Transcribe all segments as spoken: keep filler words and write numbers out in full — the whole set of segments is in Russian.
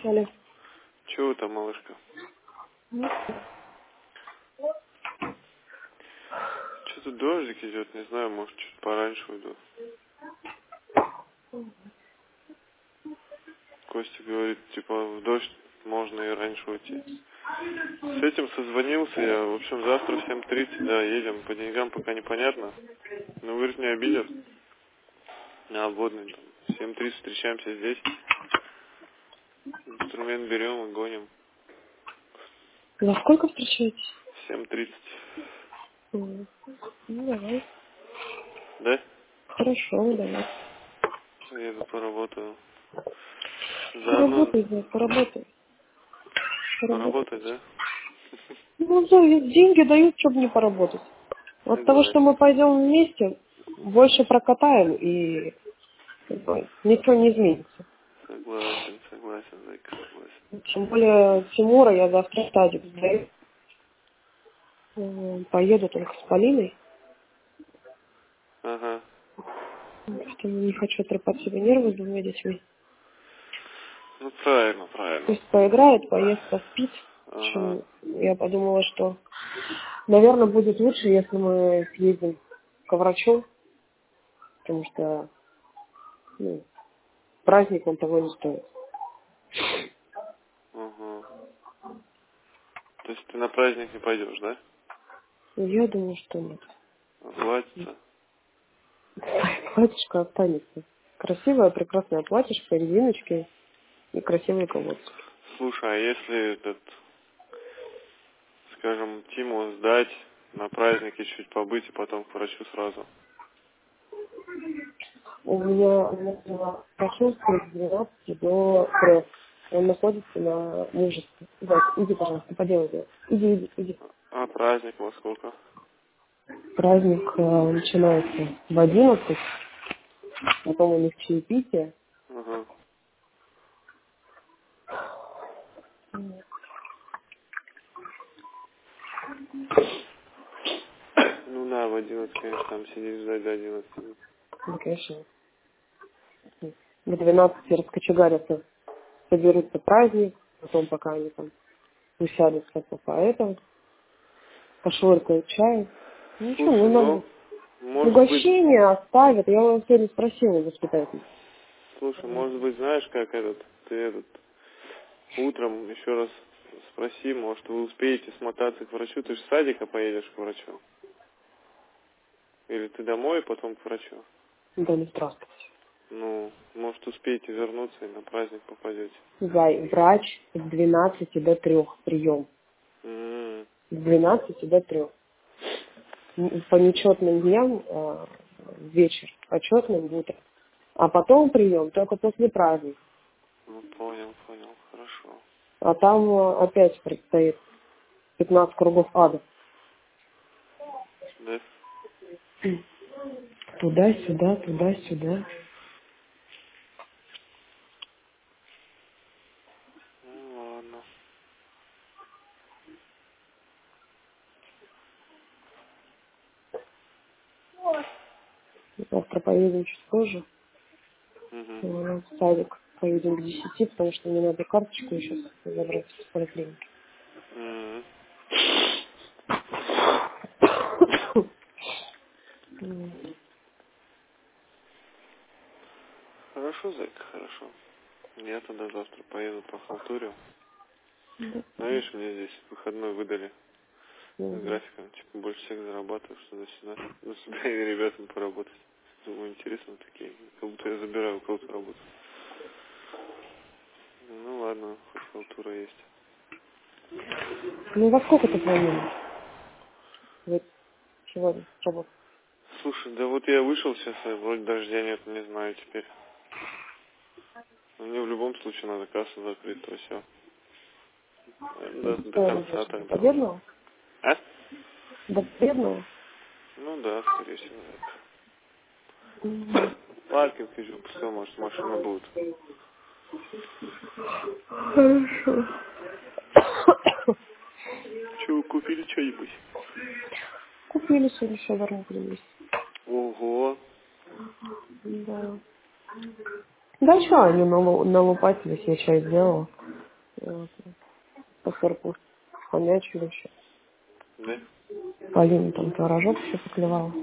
Алло. Чего там, малышка? Что-то дождик идет, не знаю, может, чуть пораньше уйду. Костя говорит, типа, в дождь можно и раньше уйти. С этим созвонился я, в общем, завтра в семь тридцать, да, едем. По деньгам пока непонятно. Но, говорит, не обидят. На обводный там. В семь тридцать встречаемся здесь. Инструмент берем и гоним. Во сколько встречаетесь? В семь тридцать. М, Ну, давай. Да? Хорошо, ну, давай. Еду поработаю. Заодно Поработай, да, поработай. Поработай. поработать, да? Ну, да, ведь деньги дают, чтобы не поработать. От того, что мы Согласен. пойдем вместе, больше прокатаем, и как бы, ничего не изменится. Согласен, согласен, зайка, согласен. Тем более Тимура я завтра в садик сдаю. М, Поеду только с Полиной, Ага. потому что не хочу трепать себе нервы с двумя детьми. Ну, правильно, правильно. Пусть поиграет, поест, поспит. В Ага. общем, я подумала, что, наверное, будет лучше, если мы съездим к врачу, потому что ну, праздник он того не стоит. Ага. То есть ты на праздник не пойдешь, да? Я думаю, что нет. Оплатится? Платьишко останется. Красивое, прекрасное платьишко, резиночки и красивые колодцы. Слушай, а если этот, скажем, Тиму сдать на празднике чуть побыть и потом к врачу сразу? У меня, у меня была прохилка с двенадцати до трех. Он находится на мужестве. Зайка, иди, пожалуйста, поделай это. Иди, иди, иди. А праздник во сколько? Праздник э, начинается в одиннадцать, потом у них чаепитие. Ага. Ну да, в одиннадцать, конечно, там сидеть ждать до одиннадцати. Ну, конечно, в двенадцати раскочегарятся, соберутся праздник, потом пока они там усядутся по этому, пошоркают чай. Ну что, ну Слушай, надо ну, может быть, угощение оставят. Я вас сегодня спросила воспитатель. слушай, может быть, знаешь, как этот, ты этот, утром еще раз спроси, может, вы успеете смотаться к врачу, ты же с садика поедешь к врачу. Или ты домой, потом к врачу. Да, ну здравствуйте. Ну, может, успеете вернуться и на праздник попадете. Зай, врач с двенадцати до трех прием. М. С двенадцати до трех. По нечетным дням э, вечер, по четным утро. А потом прием только после праздника. Ну, понял, понял, хорошо. А там э, опять предстоит пятнадцать кругов ада. Да? Туда-сюда, туда-сюда. Ну, ладно. Завтра поедем чуть позже. Угу. э, В садик поедем к десяти, потому что мне надо карточку еще забрать из поликлиники. М. М. Хорошо, зайка, хорошо. Я тогда завтра поеду по халтурю. Ну, видишь, мне здесь выходной выдали с Мгм. графиком. Типа, больше всех зарабатываю, что до сюда. До сюда и ребятам поработать. Думаю, интересно такие. Как будто я забираю у кого-то работу. Ну, ладно, хоть халтура есть. Ну, во сколько ты планируешь? Вот сегодня, работу. Слушай, да вот я вышел сейчас, и вроде дождя нет, не знаю теперь. Но мне в любом случае надо кассу закрыть, то все. До, до Что конца идешь? До тогда уже. победного? А? До победного? Ну да, скорее всего, Мгм. так. Паркинг еще пустой, может, машина будет. Хорошо. Че, вы купили что-нибудь? Купили сегодня шаверму принести. Ого. Да. Да что, они налу- налупатились, я чай сделала. Вот. По сорку хомячую вообще. Да? Полина там творожок все поклевала.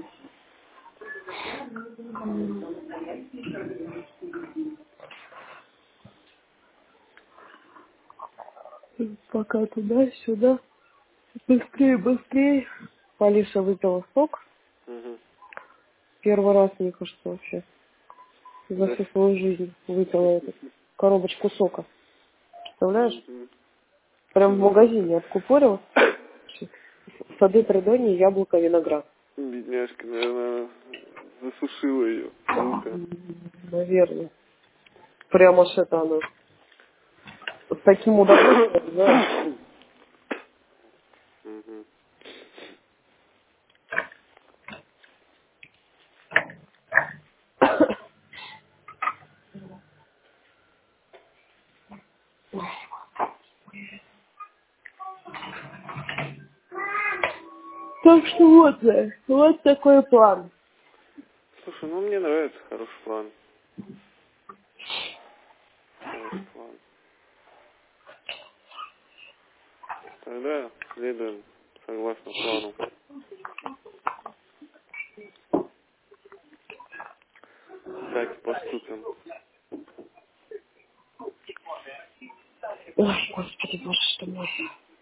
Пока туда-сюда. Быстрее, быстрее. Полиша выпила сок. Угу. Первый раз, мне кажется, вообще. За Да. всю свою жизнь выпила эту коробочку сока. Представляешь? Угу. Прям в Ну, магазине откупорила. Сады Придонья, яблоко, виноград. бедняжка, наверное, засушила ее. Мука. Наверное. Прямо аж это оно. С таким удовольствием, знаешь. Угу. Так что вот, да, вот такой план. Слушай, ну мне нравится, хороший план. Хороший план. Тогда следуем согласно плану. Так и поступим. Ой, господи, боже что мой.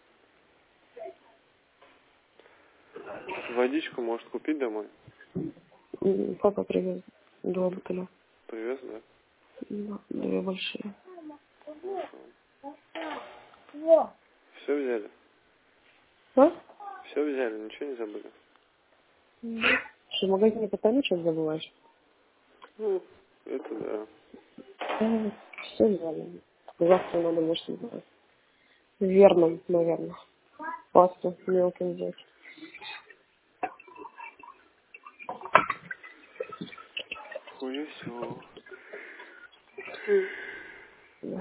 Водичку может купить домой? М, Папа привез два бутыля. Привез, да? Да, две большие. Хорошо. Все взяли? А? Все взяли, ничего не забыли? Что, в магазине постоянно что-то забываешь? Ну, это да. Да, все взяли. Завтра надо, может, взять. Верным, наверное. Пасту мелким взять. Хуесё. Да.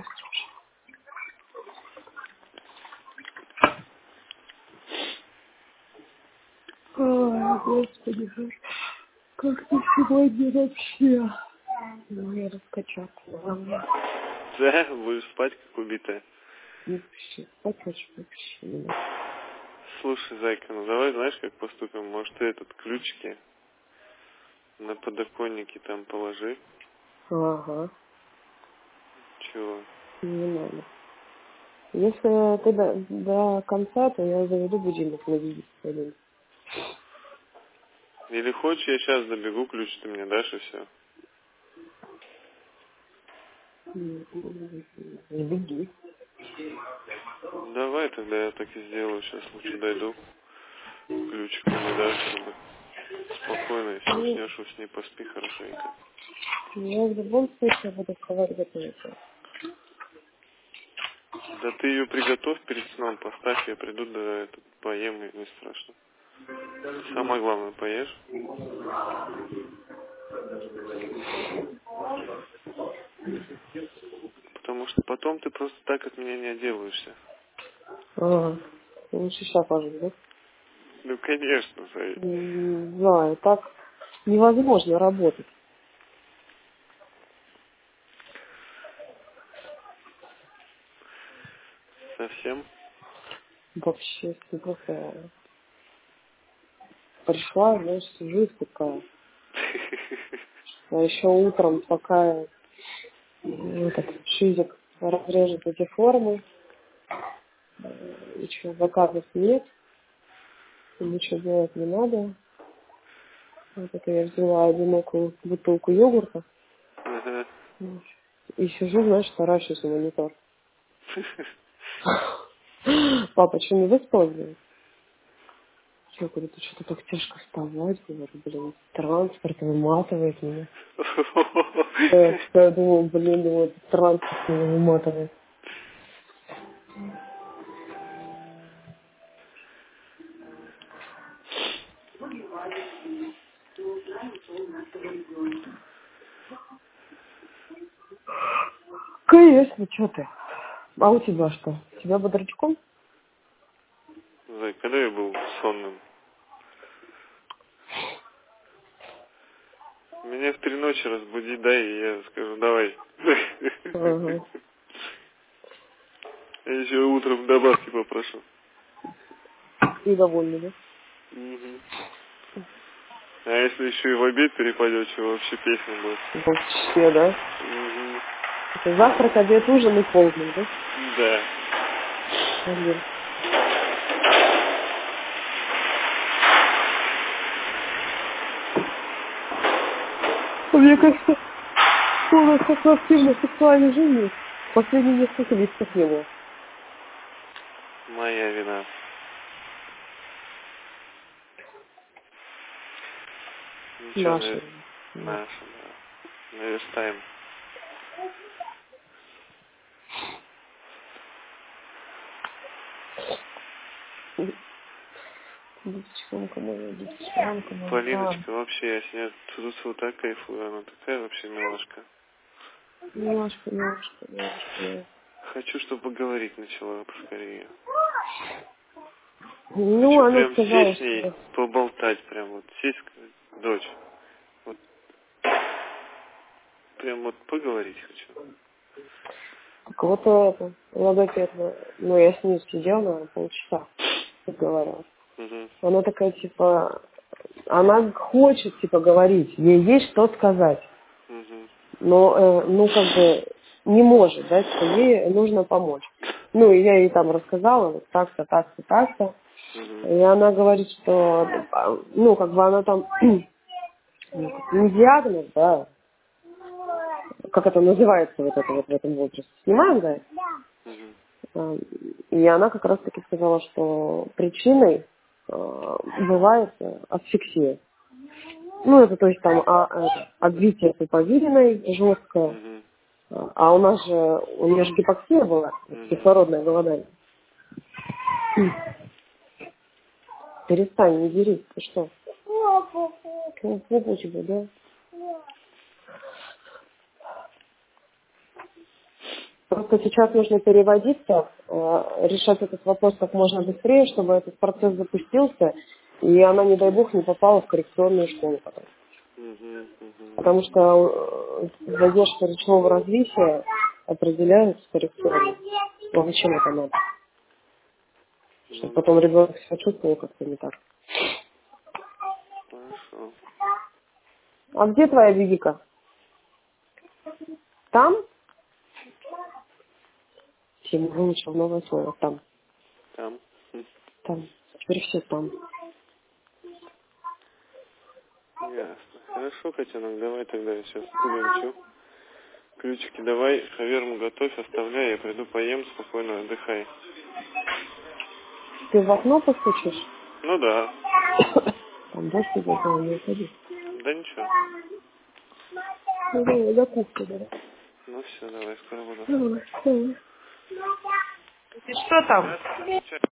Ой, господи, как ты сегодня вообще? Ну, я раскачаться. Главное. Да, будешь спать как убитая. Вообще, спать хочу вообще. не могу. Слушай, зайка, ну давай, знаешь, как поступим? Может, ты этот ключики на подоконнике там положи? Ага, Чего? не надо. Если ты до, до конца, то я заведу будильник на десять один. Или хочешь, я сейчас добегу, ключ ты мне дашь и все. Не беги. Давай тогда я так и сделаю. Сейчас лучше дойду. Ключик ты мне дашь, чтобы спокойно, если Ну, уснешь, усни, поспи хорошенько. я в любом случае буду вставать готовиться. Да ты ее приготовь перед сном, поставь, я приду, да это, поем, и не страшно. Самое главное, поешь. Потому что потом ты просто так от меня не отделаешься. Ага. Лучше сейчас пожить, да? Ну, конечно, Зай. Не знаю, так невозможно работать. Совсем? Вообще, если просто пришла, знаешь, жизнь такая. А еще утром, пока ну, этот шизик разрежет эти формы, ничего заказов нет, ничего делать не надо. Вот это я взяла одинокую бутылку йогурта Ага. и сижу, знаешь, таращусь на монитор. Папа, что, не выспалась, блин? Я говорю, ты что-то так тяжко вставать? Говорю, блин, транспорт выматывает меня. Я, я думаю, блин, думаю, транспорт меня выматывает. Конечно, что ты? А у тебя что? У тебя бодрячком? Зай, когда я был сонным? Меня в три ночи разбуди, дай, и я скажу, давай. Ага. Я еще утром добавки попрошу. И довольны, да? Угу. А если еще и в обед перепадет, что вообще песня будет? Вообще, да? Угу. Это завтрак, обед, ужин и полдник, да? Да. Блин. Мне кажется, у нас как активной сексуальной жизни последние несколько месяцев не было. Моя вина. Ничего, Наша. навер... Да. наша, да. Наверстаем. Девчонка моя, девчонка моя. Полиночка, вообще, я с ней тут вот так кайфую, она такая вообще милашка. Милашка, милашка, милашка. Хочу, чтобы поговорить начала поскорее. Ну, Хочу она прям сказала, сесть с ней, что... поболтать прям вот, сесть, сказать, дочь, вот, прям вот поговорить хочу. Так вот это, логопед, ну, я с ней сидела, наверное, полчаса, разговаривала. Угу. Она такая, типа, она хочет, типа, говорить, ей есть что сказать, Угу. но, э, ну, как бы, не может, да, типа, ей нужно помочь. Ну, и я ей там рассказала, вот так-то, так-то, так-то, Угу. и она говорит, что, а, ну, как бы она там, не диагноз, да, как это называется вот это вот в этом возрасте, снимаем, да? Угу. А, И она как раз таки сказала, что причиной а, бывает э, асфиксия. Ну, это то есть там а, это, отбитие пуповиной жесткое, Угу. а а у нас же, у нее же гипоксия была, Угу. кислородное голодание. Перестань, не дерись, ты что? Ну, попу у тебя, да? Просто сейчас нужно переводиться, э, решать этот вопрос как можно быстрее, чтобы этот процесс запустился, и она, не дай бог, не попала в коррекционную школу потом. Угу. Угу. Потому что э, задержка речевого развития определяется коррекционно. Ну, зачем это надо? Чтобы Ну потом да, ребенок себя чувствовал как-то не так. хорошо. А где твоя Вивика? Там? Тима выучил новое слово. Там. Там. Хм. Там. Теперь все там. Ясно. Хорошо, котенок, давай тогда я сейчас угончу. Ключики давай, хаверму готовь, оставляй, я приду поем, спокойно отдыхай. Ты в окно постучишь? Ну да. Там дождь идет, а не уходи. Да ничего. Ну, давай, до кухни, давай. Ну все, давай, скоро буду. Давай, давай. Ты что там? Да,